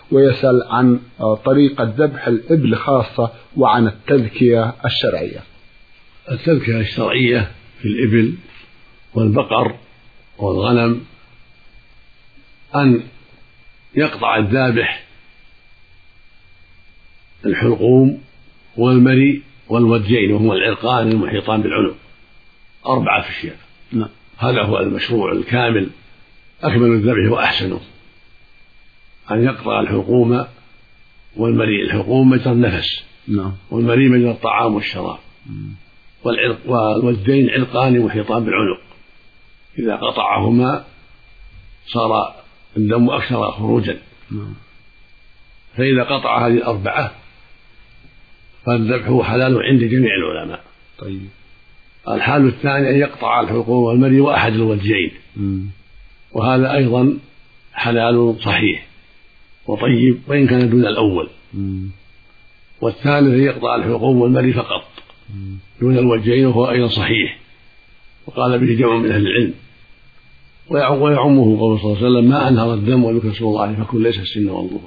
ويسأل عن طريقة ذبح الإبل خاصة وعن التذكية الشرعية. التذكية الشرعية في الإبل والبقر والغنم أن يقطع الذابح الحلقوم والمري والوجين، وهما العرقان المحيطان بالعنق، 4 أشياء. هذا هو المشروع الكامل، أكمل الذبح وأحسنه، أن يقطع الحلقوم والمري. الحلقوم مجرى النفس، والمري مجرى الطعام والشراب، والوجين عرقان محيطان بالعنق، إذا قطعهما صار الدم أكثر خروجا. فإذا قطع هذه 4 فالذبح حلال عند جميع العلماء. طيب. الحال الثاني أن يقطع الحلقوم والمري وأحد الوجين، وهذا أيضا حلال صحيح وطيب وإن كان دون الأول. والثالث أن يقطع الحلقوم والمري فقط دون الوجين، وهو أيضا صحيح وقال به جمع من أهل العلم. ويعمه قول صلى الله عليه وسلم: ما أنهر الدم وذكر اسم الله فكن ليس السن والظهر.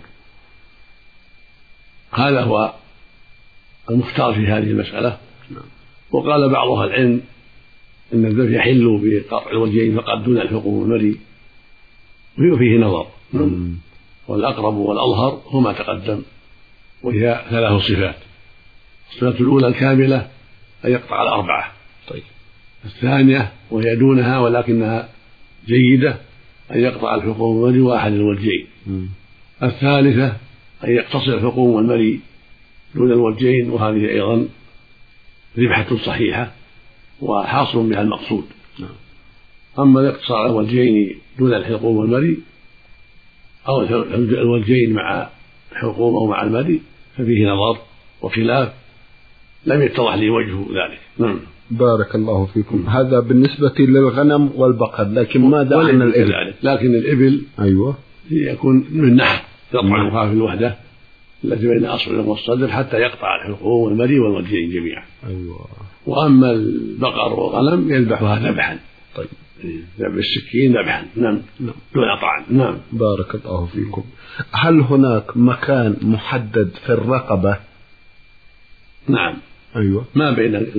هذا هو المختار في هذه المسألة. وقال بعض أهل العلم إن الذبح يحل بقطع الوجهين فقط دون الحلقوم والمري، وفيه نظر، والأقرب والأظهر هما تقدم، وهي 3 صفات. الصفة الأولى الكاملة أن يقطع 4. طيب. الثانية وهي دونها ولكنها جيدة أن يقطع الحلقوم والمري وأحد الوجهين. الثالثة أن يقتصر الحلقوم والمري دون الوجهين، وهذه أيضا ذبحة صحيحة وحاصل بها المقصود. أما الاقتصار على الوجهين دون الحلقوم والمري، أو الوجهين مع الحلقوم أو مع المري، ففيه نظر وخلاف لم يتضح لي وجه ذلك. بارك الله فيكم. هذا بالنسبة للغنم والبقر، لكن ماذا عن الإبل؟ لكن الإبل أيوة يكون من نحر يقطع في الوحدة التي بين أصبع والصدر حتى يقطع الحلقوم والمري والوجهين جميعا. أيوة. وأما البقر والغنم يذبحها ذبحا. طيب. ذبح السكين ذبحا. نعم. دون طعن. بارك الله فيكم. هل هناك مكان محدد في الرقبة؟ نعم. أيوة. ما بين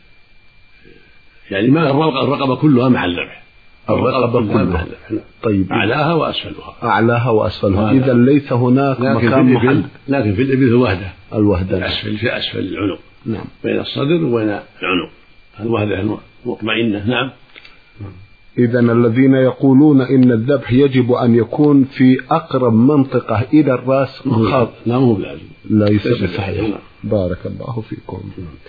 يعني ما الرقبة كلها محل ذبح. الرقبة كلها. طيب. أعلاها وأسفلها. أعلاها وأسفلها. إذا ليس هناك مكان محدد. لكن في الإبل الوهدة في أسفل العنق. نعم. بين الصدر وبين العنق الوهدة المطمئنة. نعم. إذا الذين يقولون إن الذبح يجب أن يكون في أقرب منطقة إلى الرأس لا مو بلازم. لا يصير صحيح. بارك الله فيكم.